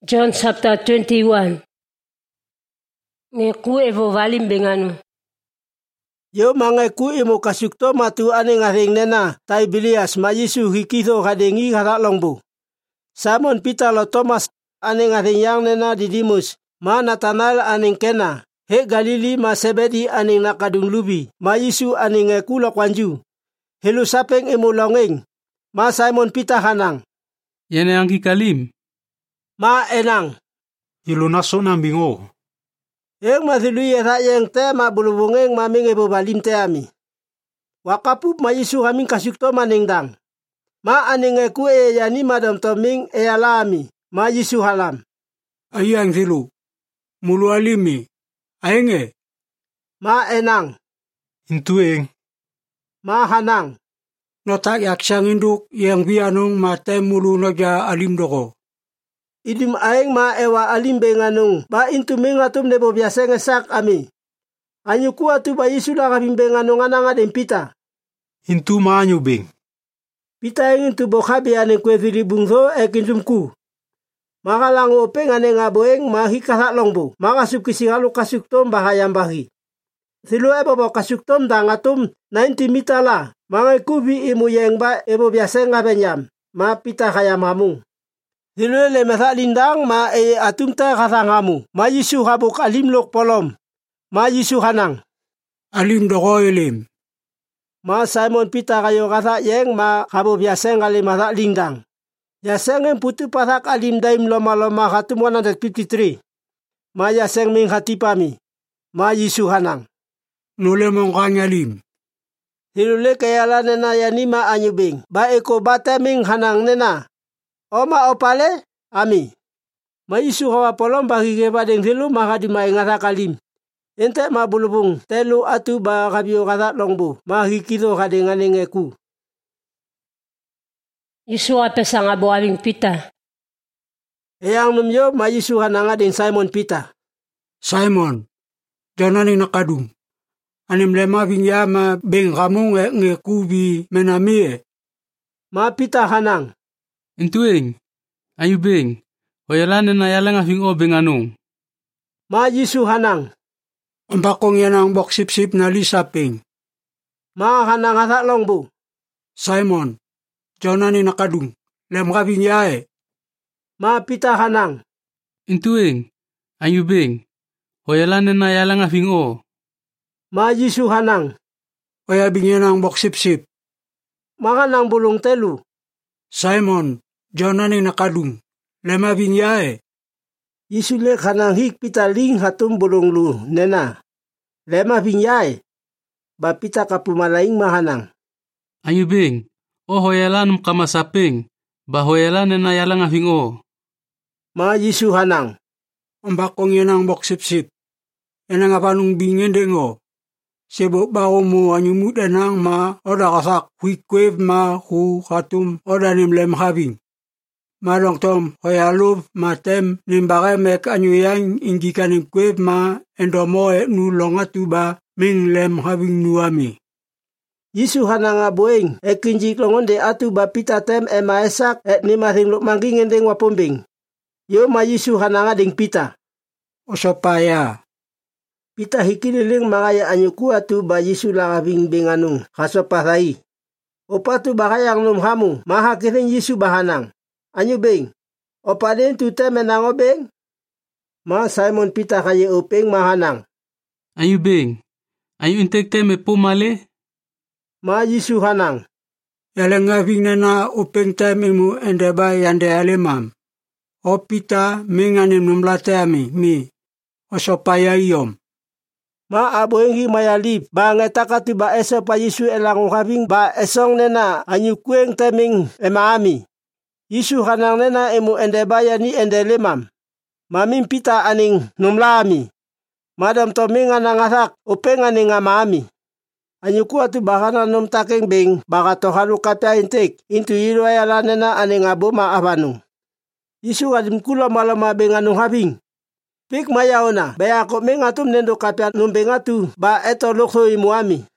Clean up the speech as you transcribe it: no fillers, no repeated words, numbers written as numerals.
John chapter 21. Ngeku evo valim benganu. Yo mangeku imo kasukto matu ane ngaring nena Tiberias ma Yesu hikitho hadengi harak longbu. Simon Peter lo Thomas ane ngaring yang nena Didimus ma Nathanael ane Kena. He Galili ma Sebedi ane nakadung lubi ma Yesu ane ngeku lo kwanju. Helu sapeng imo longeng ma Simon Peter hanang. Yene angki kalim. Ma enang. Ilu naso nambingo. Yang madhului yang te ma bulubungeng ma mingebo balim te ami. Wakapup ma Yesu haming kasukto maningdang. Ma aningeku yani madam toming alami ma Yesu halam. Ayang thilu. Mulu alimi. Aenge. Ma enang. Intueng. Ma hanang. Notak yaksang induk yang bianong mate mulu naga alim doko. Idim aeng ma ewa alim benganung ba intu mengatum nebo biasa ngesak ami. Anyu kuatu ba Yesu la kabim benganung ananga den pita. Intu ma anyu beng. Pita ing intu bokhabi ane kwe filibungtho ekindumku. Maka lango peng ane ngaboeng ma hikasak longbo. Maka subkisihalu kasuktom bahayam bahi. Thilu ebo bo kasuktom dangatum 90 mita la. Mga kubi imu yeng ba ebo biasa ngabenyam. Ma pita hayam hamung. Thilu le metha lindang ma atum ta kathangamu. Ma Yesu habuk alim lok polom. Ma Yesu hanang. Alim doko elim. Ma Simon Peter kayo katha yeng ma habu biasa ngalim matha lindang. Yaseng yang putu pathak alim daim loma-loma khatum 153. Ma yaseng ming hatipami. Ma Yesu hanang. Nule mongkang alim. Hilule kayala nena yanima anyubing. Ba eko bata ming hanang nena. Oma opale ami. Ma Yesu hawa polom bagi gebadeng thilu maka dimai ngata kalim. Ente ma bulubung telu atu ba kabio kata longbu. Ma hikitho kadengane ngeku. Yesu apesa nga boaling pita. Eyang numyo ma Yesu hananga den Simon Peter. Simon. Janani nakadung. Anim lema vinya ma beng kamung ngeku bi menamie. Ma Peter hanang. Intueng. Ayu beng. Hoyalane na yalang afing o benganung. Ma Yesu hanang. Ambakong yanang bok sip-sip na lisaping. Ma hanang hatak longbu. Simon. Janani nakadung. Lem kabinyae. Ma Peter hanang. Intueng. Ayu beng. Hoyalane na yalang afing o. Ma Yesu hanang. Oya binyanang bok sip-sip. Ma hanang bulung telu. Simon. Janani nakadung. Lema binyae. Yesu le hanang hik Peter ling hatum bulung lu nena. Lema binyae. Ba Peter kapumalaing mahanang. Ayu beng. O hoyalan kamasapeng. Ba hoyalan na yalang afing o. Ma Yesu hanang. Ambakong yanang bok sip-sip. Yanang apanung bingen dengo. Sebo bao mo anyumut danang ma oda kasak huikwev ma hu khatum oda nim lem having. Malong tom hoyalub matem nimbare mek anyuyang ingikanim kwev ma endomo nu longatu ba ming lem having nuami. Yesu hananga boeng ekinjik longon de atu ba Peter tem esak ni maring luk mangging endeng wapombing. Yo ma Yesu hananga ding Peter. Osopaya. Peter hikililing mangaya anyuku atu ba Yesu langabing benganung kasopathai. Opatu bakayang num hamu maha kiring Yesu bahanang. Anyu beng. Opaden tu tem menango beng. Ma Simon Peter kaya upeng mahanang. Ayu beng. Ayu intek teme pumale. Ma Yesu hanang. Yalang ngaving na upeng tem imu endeba yande alemam. O Peter menganim numlate ami mi. Osopaya iyom. Ma aboeng hi mayalip ba ngetaka ba eso pa Yesu elang having ba esong nena anyukueng teming emaami. Yesu hanang nena emu endebaya ni endelemam. Mamim Peter aning numlaami. Madam toming anangasak upeng aning amaami. Anyuku atu bahana num taking beng baka tohalu kapya intek intu yirwayala nena aning abo maabanung. Yesu adim kula malama benganung having. Pik mayaona, baya ko mengatum nendo kapya numbengatu ba eto lokho imuami.